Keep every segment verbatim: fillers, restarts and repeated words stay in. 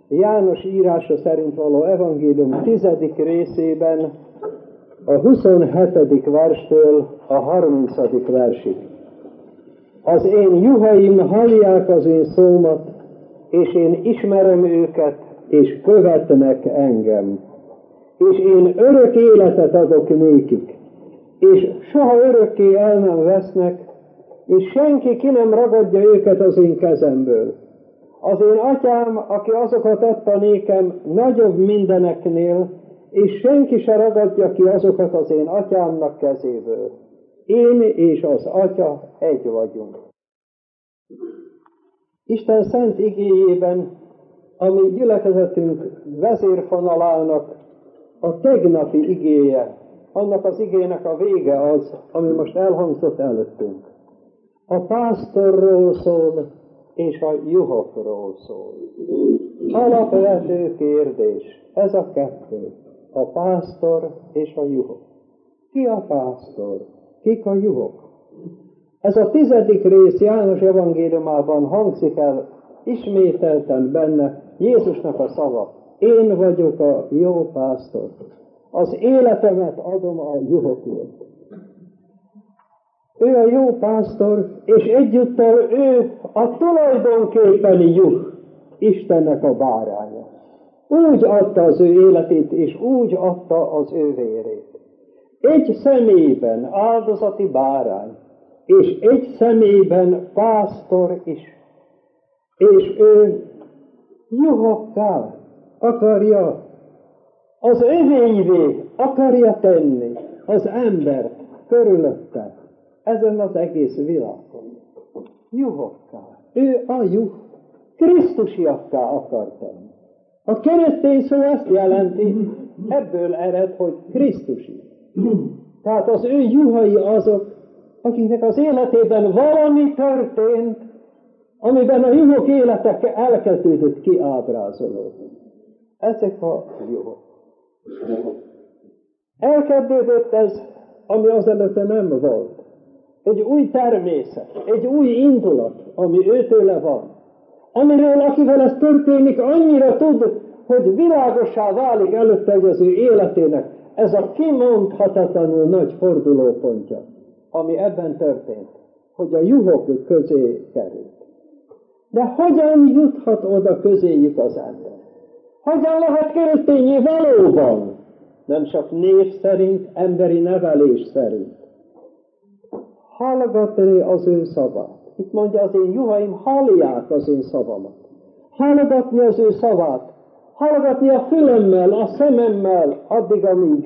János írása szerint való evangélium tizedik részében a huszonhetedik verstől a harmincadik versig. Az én juhaim hallják az én szómat, és én ismerem őket, és követnek engem. És én örök életet adok nékik, és soha örökké el nem vesznek, és senki ki nem ragadja őket az én kezemből. Az én atyám, aki azokat adta nékem, nagyobb mindeneknél, és senki se ragadja ki azokat az én atyámnak kezéből. Én és az atya egy vagyunk. Isten szent igéjében, ami gyülekezetünk vezérfonalának a tegnapi igéje, annak az igének a vége az, ami most elhangzott előttünk. A pásztorról szól, és a juhokról szól. Alapvető kérdés, ez a kettő, a pásztor és a juhok. Ki a pásztor? Kik a juhok? Ez a tizedik rész János evangéliumában hangzik el ismételten benne Jézusnak a szava. Én vagyok a jó pásztor. Az életemet adom a juhokért. Ő a jó pásztor, és egyúttal ő a tulajdonképpeni juh, Istennek a báránya. Úgy adta az ő életét, és úgy adta az ő vérét. Egy személyben áldozati bárány, és egy személyben pásztor is. És ő juhokká akarja, az övéivé akarja tenni az embert körülötte, ezen az egész világon. Juhokká. Ő a juh. Krisztusiakká akar tenni. A keresztény szó azt jelenti, ebből ered, hogy Krisztusi. Tehát az ő juhai azok, akiknek az életében valami történt, amiben a juhok életek elkezdődött kiábrázolódni. Ezek a juhok. Elkezdődött ez, ami azelőtte nem volt. Egy új természet, egy új indulat, ami őtőle van. Amiről, akivel ez történik, annyira tud, hogy világossá válik előtte, hogy az ő életének ez a kimondhatatlanul nagy fordulópontja, ami ebben történt, hogy a juhok közé került. De hogyan juthat oda közéjük az ember? Hogyan lehet keresztényé valóban? Nem csak név szerint, emberi nevelés szerint. Hallgatni az ő szavát. Itt mondja, az én juhaim hallják az én szavamat. Hallgatni az ő szavát. Hallgatni a fülemmel, a szememmel, addig, amíg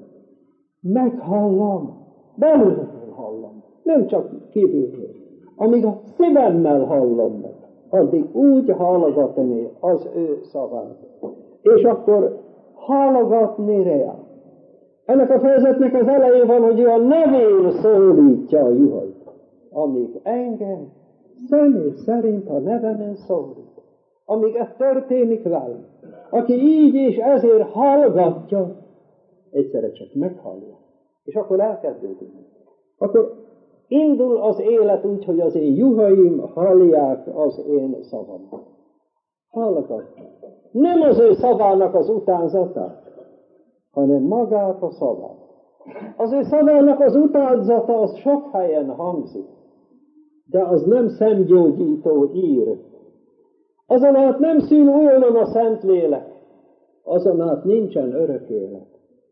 meghallom. Belülről hallom. Nem csak kívülről. Amíg a szívemmel hallom meg. Addig úgy hallgatni az ő szavát. És akkor hallgatni rá. Ennek a fejezetnek az elején van, hogy ő a nevén szólítja a juhait. Amíg engem személy szerint a nevemen szólít. Amíg ez történik velem. Aki így és ezért hallgatja, egyszerre csak meghallja. És akkor elkezdődik. Akkor indul az élet úgy, hogy az én juhaim hallják az én szavamat. Hallgatják. Nem az ő szavának az utánzatát, hanem magát a szavát. Az ő szavának az utánzata az sok helyen hangzik, de az nem szemgyógyító ír. Azon át nem szűn újonnan a Szentlélek, azon át nincsen örök élet.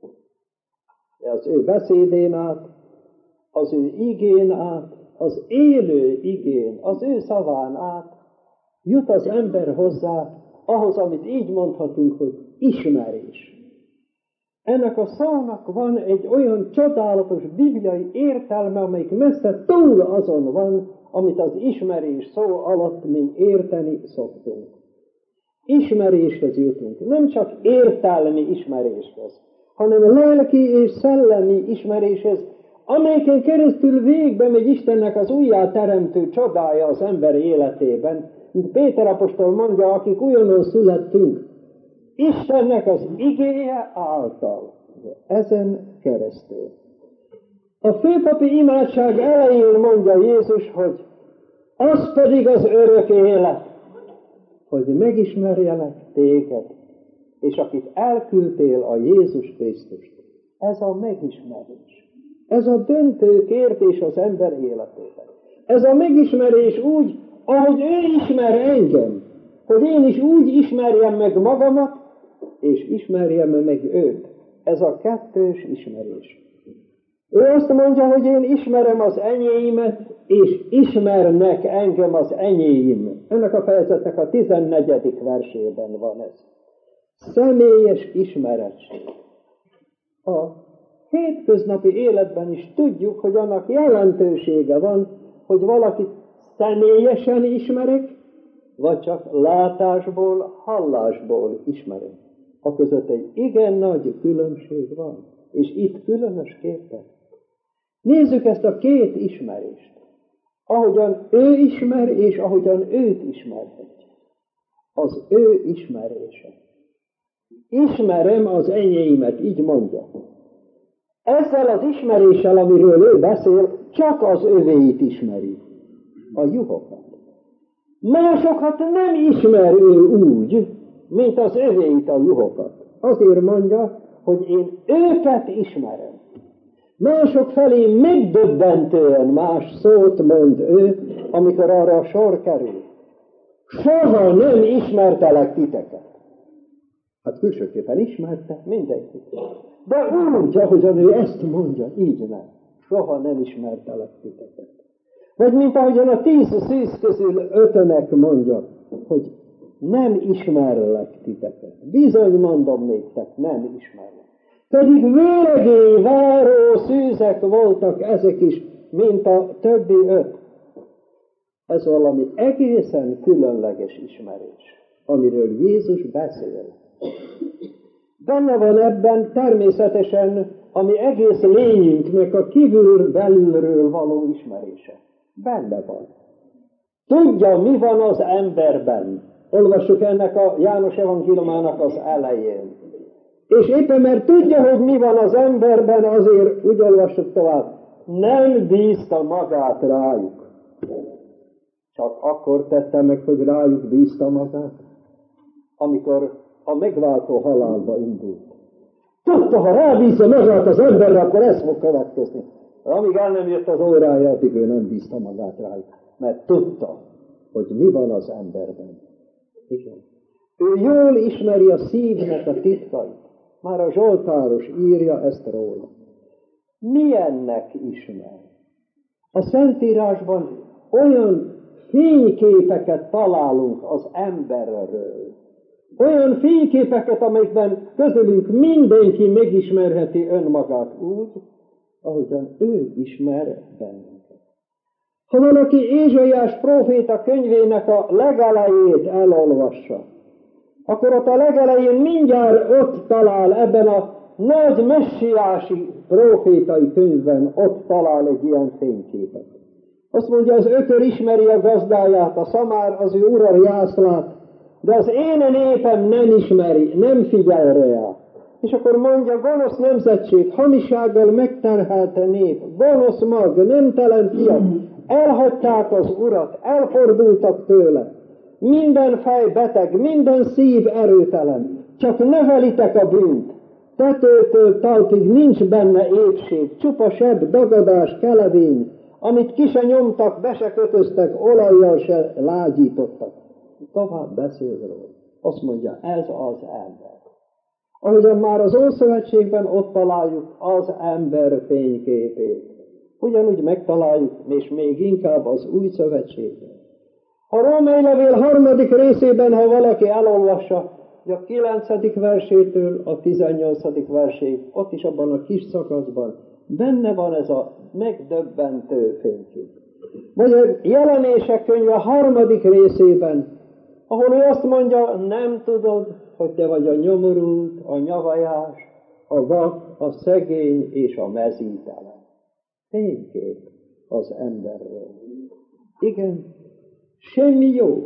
De az ő beszédén át, az ő igén át, az élő igén, az ő szaván át jut az ember hozzá ahhoz, amit így mondhatunk, hogy ismerés. Ennek a szónak van egy olyan csodálatos bibliai értelme, amelyik messze túl azon van, amit az ismerés szó alatt mi érteni szoktunk. Ismeréshez jutunk. Nem csak értelmi ismeréshez, hanem lelki és szellemi ismeréshez, amelyiken keresztül végbe megy Istennek az újjáteremtő csodája az ember életében. Mint Péter apostol mondja, akik újonnan születtünk, Istennek az igéje által, ezen keresztül. A főpapi imádság elején mondja Jézus, hogy az pedig az örök élet, hogy megismerjelek téged, és akit elküldtél, a Jézus Krisztust. Ez a megismerés. Ez a döntő kérdés az ember életében. Ez a megismerés úgy, ahogy ő ismer engem, hogy én is úgy ismerjem meg magamat, és ismerjem meg őt. Ez a kettős ismerés. Ő azt mondja, hogy én ismerem az enyéimet, és ismernek engem az enyéim. Ennek a fejezetnek a tizennegyedik versében van ez. Személyes ismeretség. A hétköznapi életben is tudjuk, hogy annak jelentősége van, hogy valakit személyesen ismerek, vagy csak látásból, hallásból ismerek. A között egy igen nagy különbség van, és itt különösképpen. Nézzük ezt a két ismerést. Ahogyan ő ismer, és ahogyan őt ismerhetjük. Az ő ismerése. Ismerem az enyéimet, így mondja. Ezzel az ismeréssel, amiről ő beszél, csak az övéit ismeri. A juhokat. Másokat nem ismer ő úgy, mint az övéit, a juhokat. Azért mondja, hogy én őket ismerem. Mások felé megdöbbentően más szót mond ő, amikor arra a sor kerül. Soha nem ismertelek titeket. Hát külsőképpen ismerte mindenkit. De úgy, ahogyan ő ezt mondja, így nem. Soha nem ismertelek titeket. Vagy mint ahogyan a tíz szűz közül ötönek mondja, hogy nem ismerlek titeket. Bizony mondom néktek, nem ismerlek. Pedig véregény váró szűzek voltak ezek is, mint a többi öt. Ez valami egészen különleges ismerés, amiről Jézus beszél. Benne van ebben természetesen a mi egész lényünknek a kívül belülről való ismerése. Benne van. Tudja, mi van az emberben. Olvassuk ennek a János evangéliumának az elején. És éppen mert tudja, hogy mi van az emberben, azért úgy olvassuk tovább. Nem bízta magát rájuk. Csak akkor tette meg, hogy rájuk bízta magát, amikor a megváltó halálba indult. Tudta, ha rábízza magát az emberre, akkor ez fog következni. Amíg el nem jött az órája, addig ő nem bízta magát rájuk, mert tudta, hogy mi van az emberben. Igen. Ő jól ismeri a szívnek a titkait. Már a Zsoltáros írja ezt róla. Milyennek ismer? A Szentírásban olyan fényképeket találunk az emberről. Olyan fényképeket, amelyekben közülünk mindenki megismerheti önmagát úgy, ahogyan ő ismer bennünket. Ha valaki Ézsaiás próféta könyvének a legelejét elolvassa, akkor ott a legelején mindjárt ott talál, ebben a nagy messiási prófétai könyvben ott talál egy ilyen fényképet. Azt mondja, az ökör ismeri a gazdáját, a szamár az ő ura jászlát, de az én népem nem ismeri, nem figyel rá. És akkor mondja, gonosz nemzetség, hamisággal megterhelte nép, gonosz mag, nemtelen fiak, elhagyták az urat, elfordultak tőle. Minden fej beteg, minden szív erőtelen, csak növelitek a bűnt. Tetőtől talpig nincs benne épség, csupa seb, dagadás, kelevény, amit ki se nyomtak, be se kötöztek, olajjal se lágyítottak. Tovább beszél róla. Azt mondja, ez az ember. Ahogyan már az Ószövetségben ott találjuk az ember fényképét. Ugyanúgy megtaláljuk, és még inkább az Új Szövetségben. A Római levél harmadik részében, ha valaki elolvassa, a kilencedik versétől a tizennyolcadik verséig, ott is abban a kis szakaszban, benne van ez a megdöbbentő fénykép. Vagy a Jelenések könyve harmadik részében, ahol ő azt mondja, nem tudod, hogy te vagy a nyomorult, a nyavajás, a vak, a szegény és a mezítelen. Fénykép az emberről. Igen, semmi jó.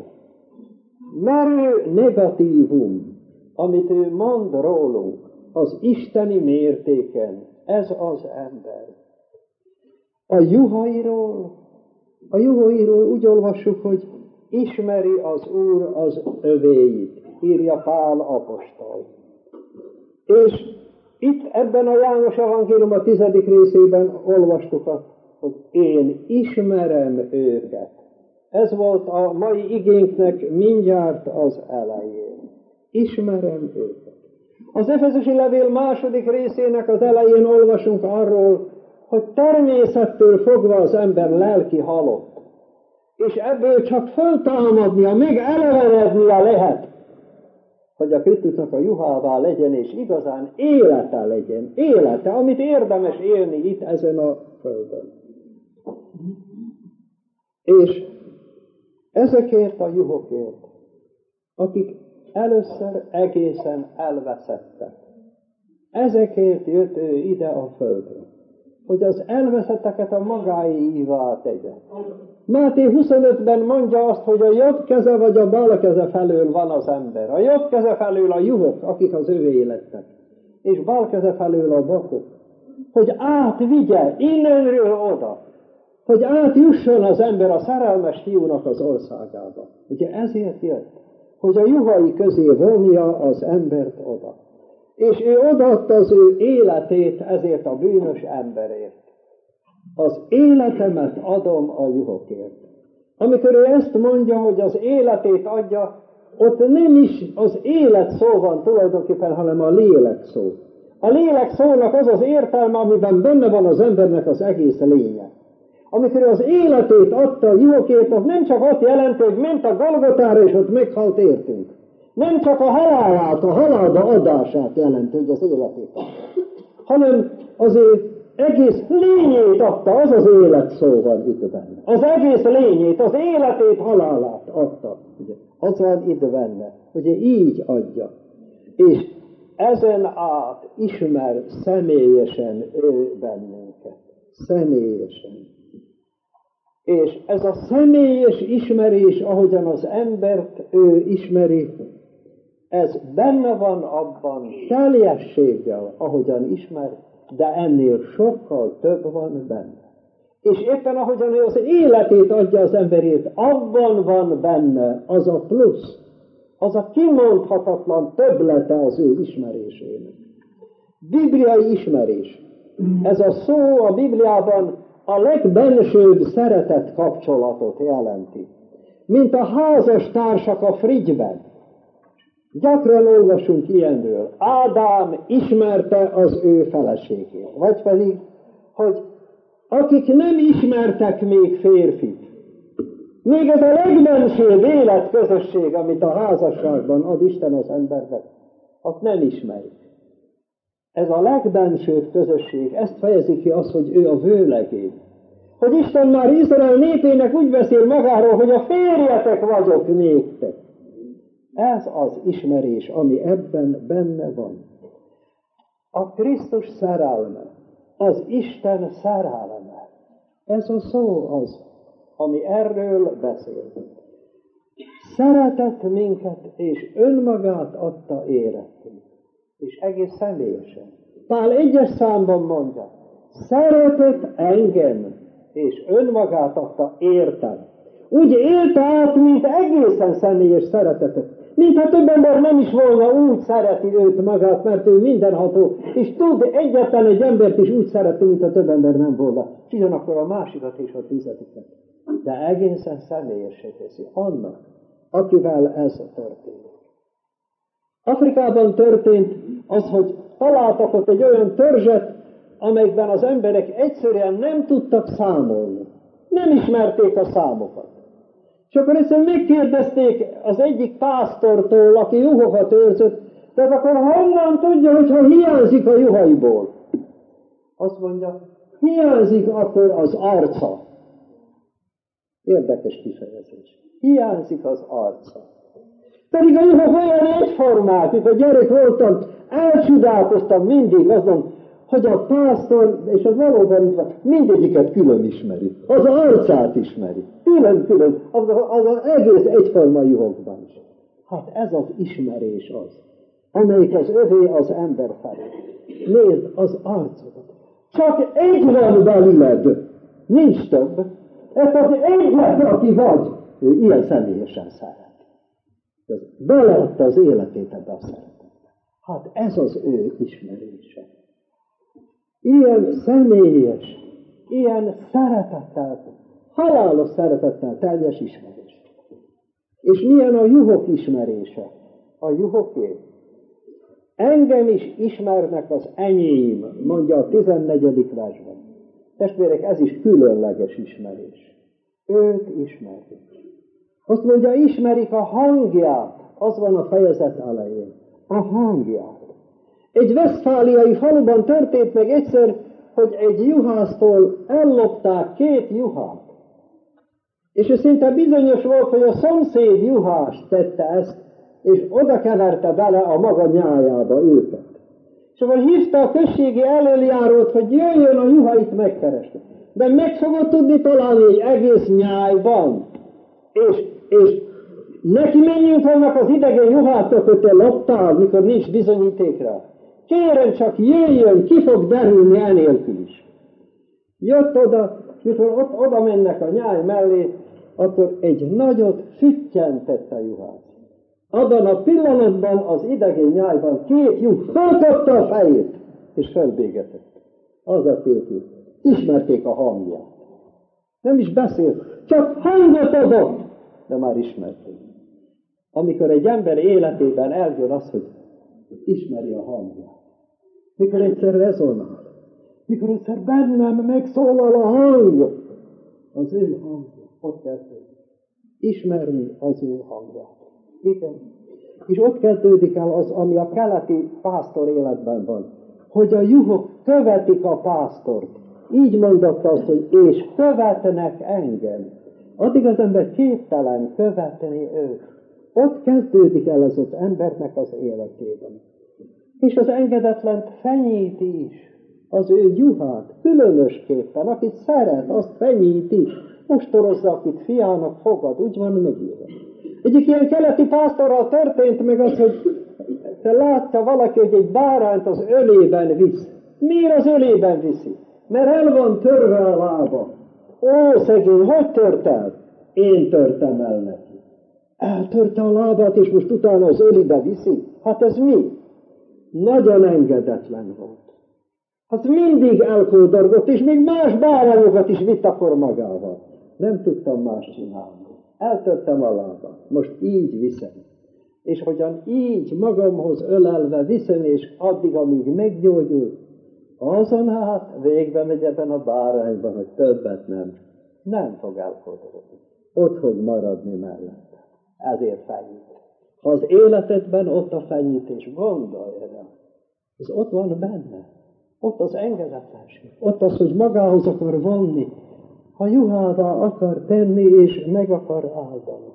Merő negatívum, amit ő mond rólunk, az isteni mértéken, ez az ember. A juhairól, a juhairól úgy olvassuk, hogy ismeri az Úr az övéit, írja Pál apostol. És itt ebben a János evangélium a tizedik részében olvastuk azt, hogy én ismerem őket. Ez volt a mai igénknek mindjárt az elején. Ismerem őket. Az Efezusi levél második részének az elején olvasunk arról, hogy természettől fogva az ember lelki halott. És ebből csak föltámadnia, még elevenednie lehet, hogy a Krisztusnak a juhává legyen, és igazán élete legyen. Élete, amit érdemes élni itt ezen a földön. És ezekért a juhokért, akik először egészen elveszettek, ezekért jött ő ide a földre, hogy az elveszetteket a magáéivá tegye. Máté huszonötben mondja azt, hogy a jobb keze vagy a bal keze felől van az ember. A jobb keze felől a juhok, akik az övé lettek, és bal keze felől a vakok. Hogy átvigye innenről oda, hogy átjusson az ember a szerelmes fiúnak az országába. Ugye ezért jött, hogy a juhai közé vonja az embert oda. És ő odaadta az ő életét ezért a bűnös emberért. Az életemet adom a juhokért. Amikor ő ezt mondja, hogy az életét adja, ott nem is az élet szó van tulajdonképpen, hanem a lélek szó. A lélek szónak az az értelme, amiben benne van az embernek az egész lénye. Amikor az életét adta a juhokért, az nem csak azt jelenti, hogy ment a Golgotára, és ott meghalt értünk. Nem csak a halálát, a halálba adását jelenti, hogy az életét adta, hanem az ő egész lényét adta, az az élet szó van itt benne. Az egész lényét, az életét, halálát adta. Ugye, az van itt benne, ugye így adja. És ezen át ismer személyesen ő bennünket. Személyesen. És ez a személyes ismerés, ahogyan az embert ő ismeri, ez benne van abban teljességgel, ahogyan ismer, de ennél sokkal több van benne. És éppen ahogyan ő az életét adja az emberért, abban van benne az a plusz, az a kimondhatatlan többlete az ő ismerésének. Bibliai ismerés. Ez a szó a Bibliában a legbensőbb szeretet kapcsolatot jelenti. Mint a házas társak a frigyben. Gyakran olvasunk ilyenről. Ádám ismerte az ő feleségét. Vagy pedig, hogy akik nem ismertek még férfit, még ez a legbensőbb életközösség, amit a házasságban ad Isten az embernek, azt nem ismerik. Ez a legbensőbb közösség, ezt fejezi ki az, hogy ő a vőlegény. Hogy Isten már Izrael népének úgy beszél magáról, hogy a férjetek vagyok néktek. Ez az ismerés, ami ebben benne van. A Krisztus szerelme, az Isten szerelme. Ez a szó az, ami erről beszél. Szeretett minket, és önmagát adta érettünk. És egész személyesen. Pál egyes számban mondja, szeretett engem, és önmagát adta értem. Úgy élte át, mint egészen személyes szeretetet. Mintha több ember nem is volna úgy szereti őt magát, mert ő mindenható, és tud egyetlen egy embert is úgy szeretni, mint a több ember nem volna. És ugyanakkor a másikat is ott üzetitek. De egészen személyessé teszi annak, akivel ez történik. Afrikában történt az, hogy találtak ott egy olyan törzset, amelyben az emberek egyszerűen nem tudtak számolni. Nem ismerték a számokat. És akkor egyszerűen megkérdezték az egyik pásztortól, aki juhokat őrzött, tehát akkor honnan tudja, hogyha hiányzik a juhaiból? Azt mondja, hiányzik akkor az arca. Érdekes kifejezés. Hiányzik az arca. Pedig a juhok olyan egyformák, mint a gyerek voltam, elcsodálkoztam mindig azon, hogy a pásztor, és az valóban így van, mindegyiket külön ismeri. Az arcát ismeri. Külön-külön, az, az, az egész egyforma juhokban is. Hát ez az ismerés az, amelyik az övé az ember felé. Nézd az arcodat. Csak egy van belőled, nincs több. Ez az egyetlen, aki vagy. ő ilyen személyesen szeret. Beleadta az életét ebbe a szeretetbe. Hát ez az ő ismerése. Ilyen személyes, ilyen szeretettel, halálos szeretettel teljes ismerés. És milyen a juhok ismerése? A juhoké. Engem is ismernek az enyém, mondja a tizennegyedik versben. Testvérek, ez is különleges ismerés. Őt ismerik. Azt mondja, ismerik a hangját. Az van a fejezet elején. A hangját. Egy vesztfáliai faluban történt meg egyszer, hogy egy juhásztól ellopták két juhát. És ő szinte bizonyos volt, hogy a szomszéd juhás tette ezt, és oda keverte bele a maga nyájába őket. És akkor hívta a községi elöljárót, hogy jöjjön a juhait megkeresni. De meg fogod tudni találni egy egész nyájban. És, és neki menjünk vannak az idegen juhátok, hogy te loptál, mikor nincs bizonyítékra. Kérem csak jöjjön, ki fog derülni enélkül is. Jött oda, mikor ott, oda mennek a nyáj mellé, akkor egy nagyot füttyentett a juhász. Abban a pillanatban az idegen nyájban két lyuk fölkapta a fejét, és felbégetett. Az a két lyuk. Ismerték a hangját. Nem is beszélt, csak hangot adott, de már ismerték. Amikor egy ember életében eljön az, hogy ismeri a hangját. Mikor egyszer rezonál. Mikor egyszer bennem megszólal a hang. Az ő hangja. Ott kezdődik. Ismerni az ő hangját. Igen. És ott kezdődik el az, ami a keleti pásztor életben van. Hogy a juhok követik a pásztort. Így mondott azt, hogy és követnek engem. Addig az ember képtelen követni őt. Ott kezdődik el az az embernek az életében. És az engedetlent fenyíti is. Az ő juhát különösképpen, akit szeret, azt fenyíti. Ostorozza, akit fiának fogad, úgy van megírva. Egyik ilyen keleti pásztorral történt meg az, hogy te látta valaki, hogy egy bárányt az ölében visz. Miért az ölében viszi? Mert el van törve a lába. Ó, szegény, hogy tört el? Én törtem el neki. Eltörte a lábát, és most utána az ölibe viszi? Hát ez mi? Nagyon engedetlen volt. Hát mindig elkódorgott, és még más bárányokat is vitt akkor magával. Nem tudtam más csinálni. Eltörtem a lábát. Most így viszem. És hogyan így magamhoz ölelve viszem, és addig, amíg meggyógyul, azon át végbe megy ebben a bárányban, hogy többet nem. Nem fog elkódolni. Ott fog maradni mellette. Ezért fenyít. Ha az életedben ott a fenyítés, gondolj rá. Ez ott van benne. Ott az engedetlenség. Ott az, hogy magához akar vonni. Ha juhává akar tenni, és meg akar áldani.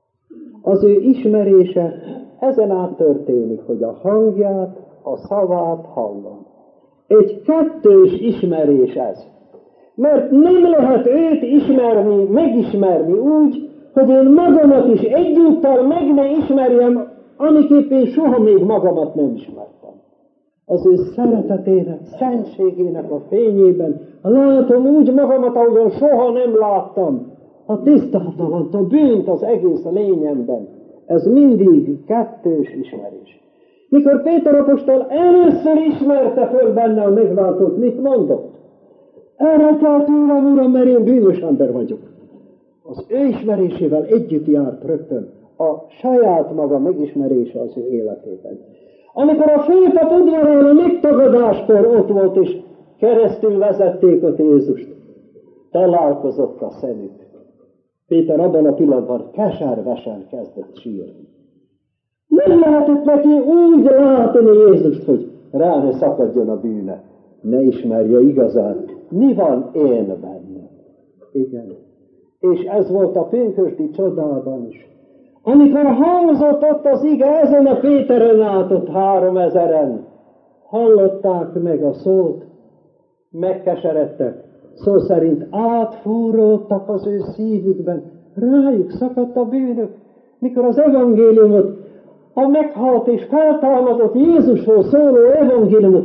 Az ő ismerése ezen át történik, hogy a hangját, a szavát hallom. Egy kettős ismerés ez. Mert nem lehet őt ismerni, megismerni úgy, hogy én magamat is egyúttal meg ne ismerjem, amiképp én soha még magamat nem ismertem. Az ő szeretetének, szentségének a fényében látom úgy magamat, ahogyan soha nem láttam. A tisztátalant, a bűnt az egész lényemben. Ez mindig kettős ismerés. Mikor Péter apostol először ismerte föl benne a megváltót, mit mondott? Erre kell tőlem, Uram, mert én bűnös ember vagyok. Az ő ismerésével együtt járt rögtön a saját maga megismerése az ő életében. Amikor a főpap udvarán a megtagadáskor ott volt, és keresztül vezették ott Jézust, találkozott a szemük. Péter abban a pillanatban keservesen kezdett sírni. Nem lehetett neki úgy látni Jézust, hogy rá ne szakadjon a bűne. Ne ismerje igazán, mi van én benne. Igen. És ez volt a pünkösdi csodában is. Amikor hangzott ott az ige, ezen a Péteren át ott három ezeren, hallották meg a szót, megkeseredtek. Szó szerint átfúródtak az ő szívükben, rájuk szakadt a bűnök, mikor az evangéliumot, a meghalt és feltámadott Jézusról szóló evangéliumot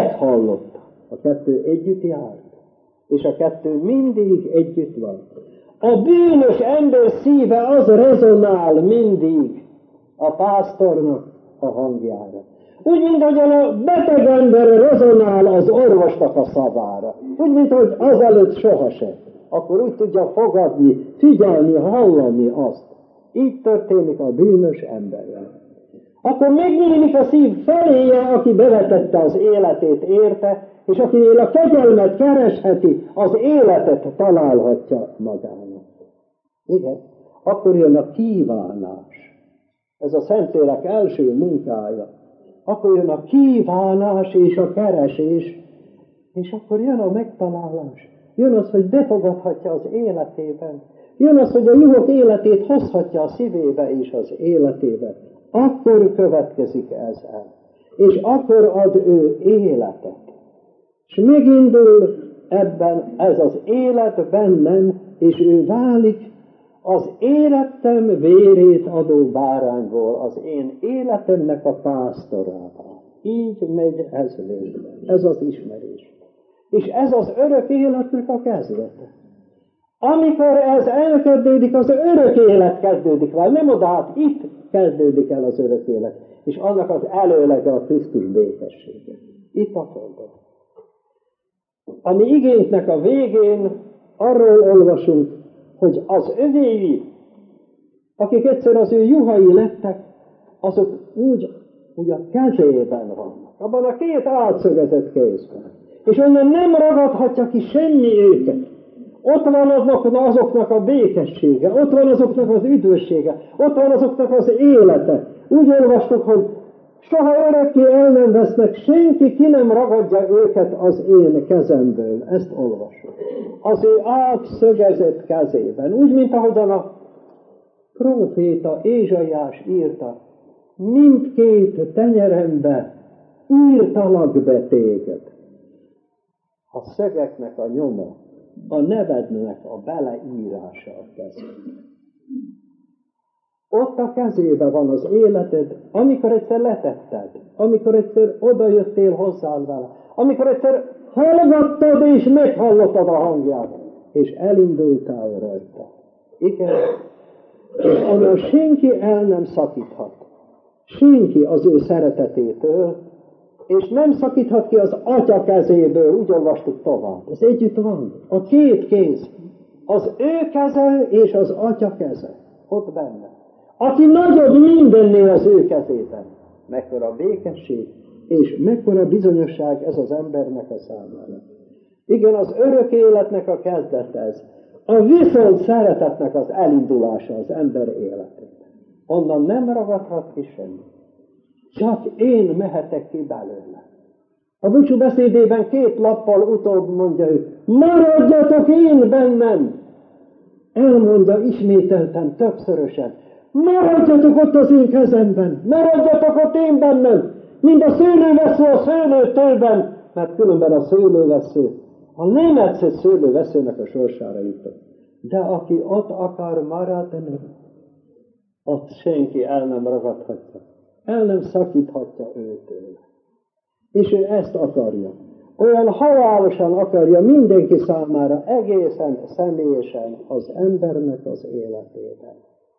meghallotta. A kettő együtt járt, és a kettő mindig együtt van. A bűnös ember szíve az rezonál mindig a pásztornak a hangjára. Úgy, mint ahogyan a beteg ember rezonál az orvosnak a szavára. Úgy, mint hogy azelőtt sohasem. Akkor úgy tudja fogadni, figyelni, hallani azt. Így történik a bűnös emberrel. Akkor megnyílik a szív feléje, aki bevetette az életét érte, és akinél a kegyelmet keresheti, az életet találhatja magának. Igen, akkor jön a kívánás. Ez a Szentlélek első munkája. Akkor jön a kívánás és a keresés, és akkor jön a megtalálás. Jön az, hogy befogadhatja az életében. Jön az, hogy a juhok életét hozhatja a szívébe és az életébe. Akkor következik ez el. És akkor ad ő életet. És megindul ebben ez az élet bennem, és ő válik az életem vérét adó bárányból, az én életemnek a pásztorává. Így megy ez végbe. Ez az ismerés. És ez az örök életnek a kezdete. Amikor ez elkezdődik, az örök élet kezdődik vele. Nem oda, hát itt kezdődik el az örök élet. És annak az előlege a Krisztus békessége. Itt a földön. A mi igénknek a végén arról olvasunk, hogy az övéi, akik egyszer az ő juhai lettek, azok úgy, úgy a kezében vannak. Abban a két átszögezett kézben. És onnan nem ragadhatja ki semmi őket. Ott van azoknak, azoknak a békessége, ott van azoknak az üdvössége, ott van azoknak az élete. Úgy olvastuk, hogy soha örökké el nem vesznek, senki ki nem ragadja őket az én kezemből. Ezt olvasjuk. Az ő átszögezett kezében. Úgy, mint ahogyan a próféta Ézsaiás írta, mindkét tenyerembe írtalak be téged. A szögeknek a nyoma, a nevednek a beleírása a kezében. Ott a kezébe van az életed, amikor egyszer letetted, amikor egyszer odajöttél hozzád vele, amikor egyszer hallgattad és meghallottad a hangját, és elindultál rajta. Igen, és onnan senki el nem szakíthat. Senki az ő szeretetétől, és nem szakíthat ki az Atya kezéből, úgy olvastuk tovább. Ez együtt van. A két kéz. Az ő keze és az Atya keze. Ott benne. Aki nagyobb mindennél az ő kezében. Mekkora békesség, és mekkora bizonyosság ez az embernek a számára. Igen, az örök életnek a kezdet ez. A viszont szeretetnek az elindulása az ember életében. Onnan nem ragadhat ki semmi. Csak én mehetek ki belőle. A búcsú beszédében két lappal utóbb mondja ő, maradjatok én bennem! Elmondja ismételten, többszörösen. Maradjatok ott az én kezemben! Maradjatok ott én bennem! Mint a szőlővesző a szőlőtőben, mert különben a szőlővesző, a nem egyszer szőlőveszőnek a sorsára jutott. De aki ott akar maradni, ott senki el nem ragadhatja. El nem szakíthatja őtől. És ő ezt akarja. Olyan halálosan akarja mindenki számára, egészen személyesen az embernek az életében.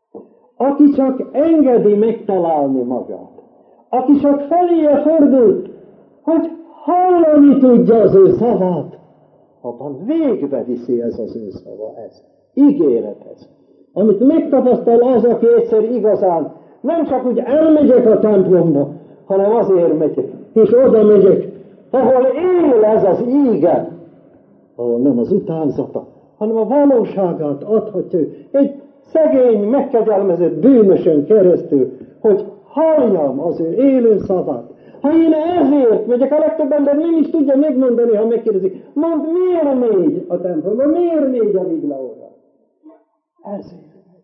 Aki csak engedi megtalálni magát, aki csak feléje fordult, hogy hallani tudja az ő szavát, abban végbe viszi ez az ő szava, ez. Ígéret ez. Amit megtapasztal az, aki egyszer igazán nem csak úgy elmegyek a templomba, hanem azért megyek, és oda megyek, ahol él ez az íge, ahol nem az utánzata, hanem a valóságát adhatja egy szegény, megkegyelmezett bűnösön keresztül, hogy halljam az ő élő szavát. Ha én ezért megyek, a legtöbb ember nem is tudja megmondani, ha megkérdezik, mondd, miért megy a templomba, miért megy a viglaóra? Ezért.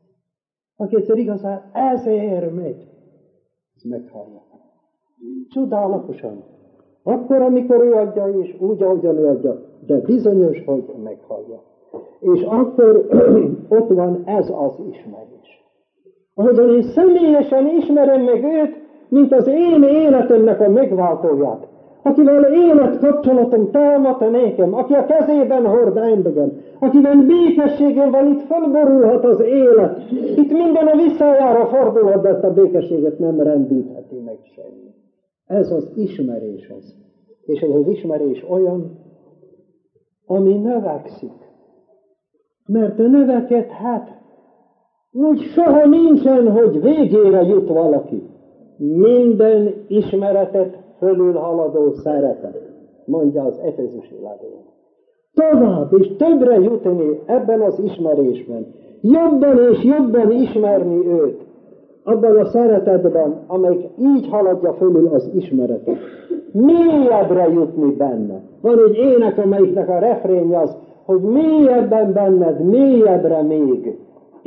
Aki egyszer igazán ezért megy, ez meghallja. Csodálatosan. Akkor, amikor ő adja is, úgy, ahogyan ő adja, de bizonyos, hogy meghallja. És akkor ott van ez az ismerés. Ahogyan én személyesen ismerem meg őt, mint az én életemnek a megváltóját. akivel életkapcsolatom támad nékem, aki a kezében hord engem, akiben békességgel van, itt felborulhat az élet. Itt minden a visszájára fordulhat, de ezt a békességet nem rendítheti meg semmi. Ez az ismerés az. És ez az ismerés olyan, ami növekszik. Mert a növekedhet, úgy soha nincsen, hogy végére jut valaki. Minden ismeretet fölülhaladó szeretet, mondja az Efezusi levél. Tovább és többre jutni ebben az ismerésben, jobban és jobban ismerni őt, abban a szeretetben, amelyik így haladja fölül az ismeretet. Mélyebbre jutni benne. Van egy ének, amelyiknek a refrénje az, hogy mélyebben benned, mélyebbre még.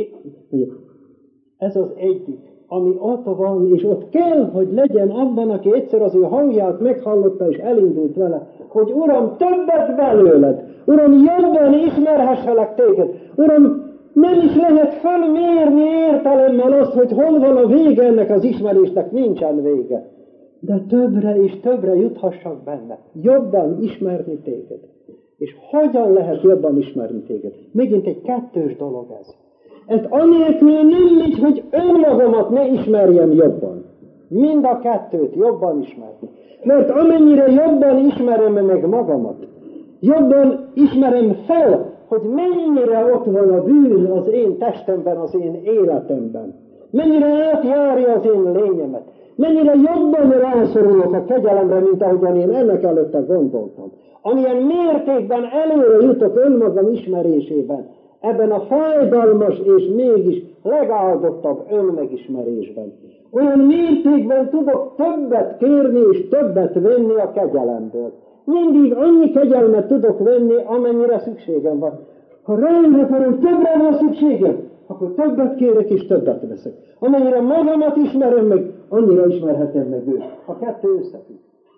Ez az egyik, ami ott van, és ott kell, hogy legyen abban, aki egyszer az ő hangját meghallotta és elindult vele, hogy Uram, többet belőled, Uram, jobban ismerhesselek téged, Uram, nem is lehet fölmérni értelemmel azt, hogy hol van a vége ennek az ismerésnek, nincsen vége. De többre és többre juthassak benne, jobban ismerni téged. És hogyan lehet jobban ismerni téged? Megint egy kettős dolog ez. Ez anélkül nem megy, hogy önmagamat ne ismerjem jobban. Mind a kettőt jobban ismerni. Mert amennyire jobban ismerem meg magamat, jobban ismerem fel, hogy mennyire ott van a bűn az én testemben, az én életemben. Mennyire átjárja az én lényemet. Mennyire jobban rászorulok a kegyelemre, mint ahogyan én ennek előtte gondoltam. Amilyen mértékben előre jutok önmagam ismerésében, ebben a fájdalmas és mégis legáldottabb önmegismerésben. Olyan mértékben tudok többet kérni és többet venni a kegyelemből. Mindig annyi kegyelmet tudok venni, amennyire szükségem van. Ha rájön akarom, többre van szükségem, akkor többet kérek és többet veszek. Amennyire magamat ismerem meg, annyira ismerhetem meg őt. A kettő összefügg.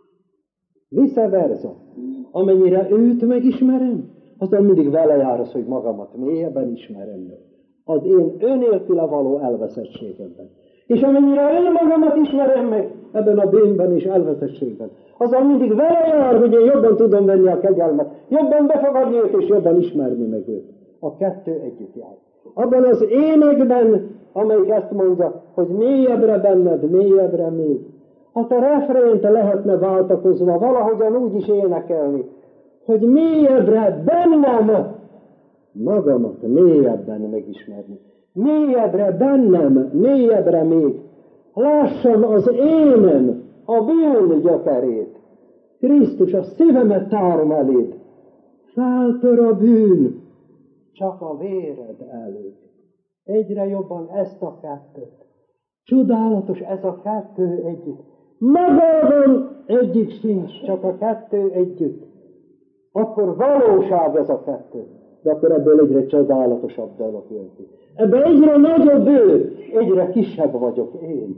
Vice versa. Amennyire őt megismerem, aztán mindig vele jár az, hogy magamat mélyebben ismerem meg. Az én önélküle való elveszettségemben. És amennyire önmagamat ismerem meg ebben a bűnben és elveszettségben, azon mindig vele jár, hogy én jobban tudom venni a kegyelmet, jobban befogadni őt és jobban ismerni meg őt. A kettő együtt jár. Abban az énekben, amelyik ezt mondja, hogy mélyebbre benned, mélyebbre még. Hát a refrént lehetne váltakozva, valahogyan úgy is énekelni, hogy mélyebbre bennem magamat mélyebben megismerni. Mélyebbre bennem, mélyebbre még. Lássam az énem a bűn gyökerét. Krisztus a szívemet tárom eléd. Feltör a bűn, csak a véred elég. Egyre jobban ezt a kettőt. Csodálatos ez a kettő együtt. Magában egyik sincs, csak a kettő együtt. Akkor valóság ez a kettő. De akkor ebből egyre csodálatosabb dolog jön ki. Ebben egyre nagyobb ő, egyre kisebb vagyok én.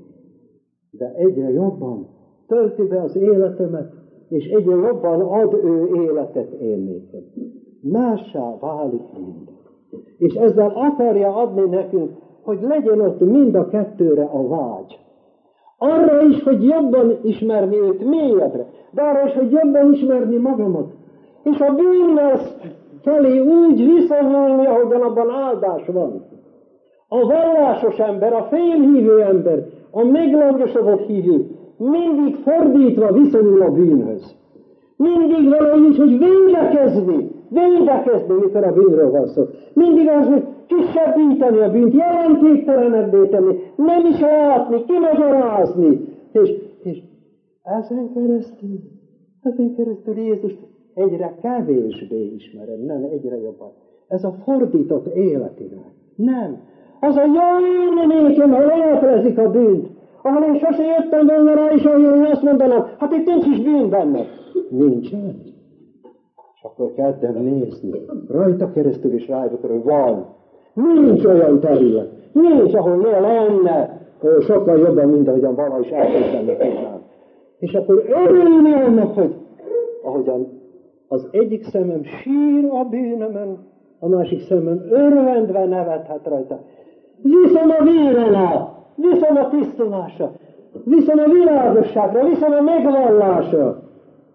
De egyre jobban tölti be az életemet, és egyre jobban ad ő életet én nékem. Mássá válik minden. És ezzel akarja adni nekünk, hogy legyen ott mind a kettőre a vágy. Arra is, hogy jobban ismerni őt mélyebbre, de arra is, hogy jobban ismerni magamat. És a bűnnel felé úgy viszonyulni, ahogyan abban áldás van. A vallásos ember, a félhívő ember, a meglangyosodott hívő mindig fordítva viszonyul a bűnhöz. Mindig valahogy, hogy védekezni, védekezni, mikor a bűnről van szó. Mindig az, hogy kisebbíteni a bűnt, jelentéktelenebbé tenni, nem is látni, kimagyarázni. És, és ezen keresztül, ezen keresztül Jézust egyre kevésbé ismerem, nem egyre jobban. Ez a fordított életirány. Nem. Az a jaj, nékem, ha lehetrezik a bűnt, ahol én sose jöttem volna rá, és ahol én azt mondanám, hát itt nincs is bűn benne. Nincsen. És akkor kezdem nézni. Rajta keresztül is rájövök, hogy van. Nincs olyan terület. Nincs, ahol ne lenne. Sokkal jobban, mint ahogyan vala is elkezdeni tudnám. És akkor örülni annak, hogy ahogyan az egyik szemem sír a bűnömön, a másik szemem örvendve nevethet rajta. Viszem a vér alá, viszem a tisztulásra, viszem a világosságra, viszem a megvallásra.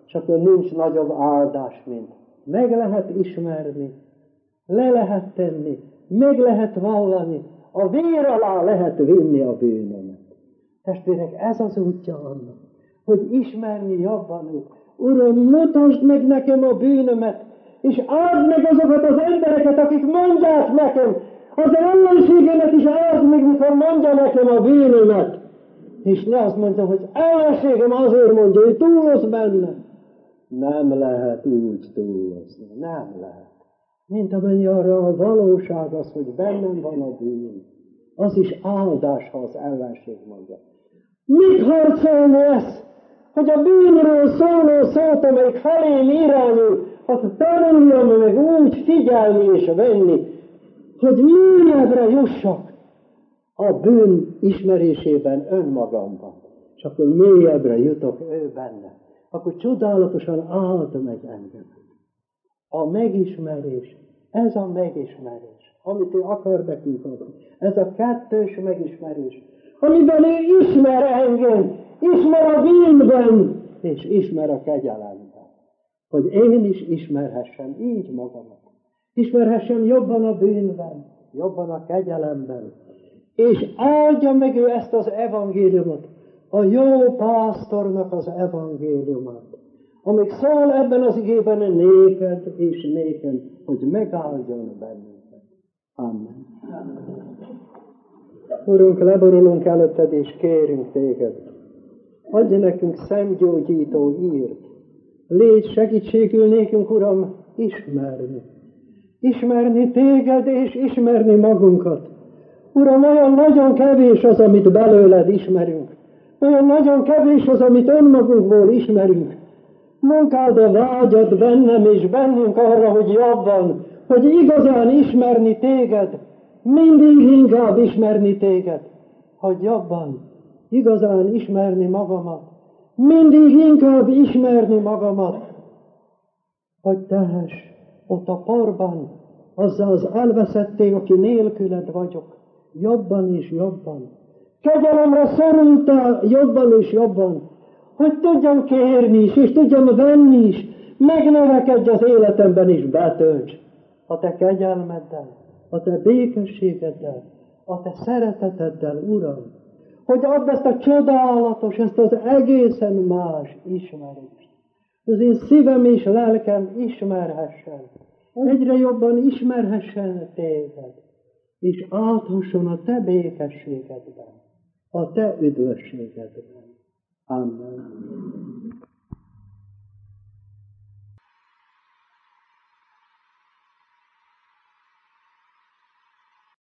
és akkor nincs nagyobb áldás, mint meg lehet ismerni, le lehet tenni, meg lehet vallani, a vér alá lehet vinni a bűnömet. Testvérek, ez az útja annak, hogy ismerni jobban őt. Uram, mutasd meg nekem a bűnömet, és áld meg azokat az embereket, akik mondják nekem, az ellenségemet is áld meg, mikor mondja nekem a bűnömet. És ne azt mondja, hogy ellenségem azért mondja, hogy túloz benne. Nem lehet úgy túlozni, nem lehet. Mint amennyi arra a valóság az, hogy bennem van a bűn. Az is áldás, ha az ellenség mondja. Mit harcolni ez? Hogy a bűnről szóló szót, amelyik felém irányul, hát tanuljam meg úgy figyelni és venni, hogy mélyebbre jussak a bűn ismerésében önmagamban. És akkor mélyebbre jutok ő benne. Akkor csodálatosan áld meg engem. A megismerés, ez a megismerés, amit ő akar nekünk adni. Ez a kettős megismerés, amiben ő ismer engem, ismer a bűnben, és ismer a kegyelemben. Hogy én is ismerhessem így magamat. Ismerhessem jobban a bűnben, jobban a kegyelemben. És áldja meg ő ezt az evangéliumot, a jó pásztornak az evangéliumát, amíg szól ebben az igében néked és nékem, hogy megáldjon bennünket. Amen. Urunk, leborulunk előtted és kérünk téged. Adj nekünk szemgyógyító írt. Légy segítségül nékünk, Uram, ismerni. Ismerni téged és ismerni magunkat. Uram, olyan nagyon kevés az, amit belőled ismerünk. Olyan nagyon kevés az, amit önmagunkból ismerünk. Munkáld a vágyad bennem és bennünk arra, hogy jobban, hogy igazán ismerni téged, mindig inkább ismerni téged, hogy jobban, igazán ismerni magamat, mindig inkább ismerni magamat, hogy tehess ott a porban, azzal az elveszetté, aki nélküled vagyok, jobban és jobban. Kegyelemre szorultál jobban és jobban, hogy tudjam kérni is, és tudjam venni is, megnövekedj az életemben is, betölts a te kegyelmeddel, a te békességeddel, a te szereteteddel, Uram, hogy add ezt a csodálatos, ezt az egészen más ismerést. Az én szívem és lelkem ismerhessen, egyre jobban ismerhessen téged, és áthasson a te békességedben, a te üdvösségedben. Amen.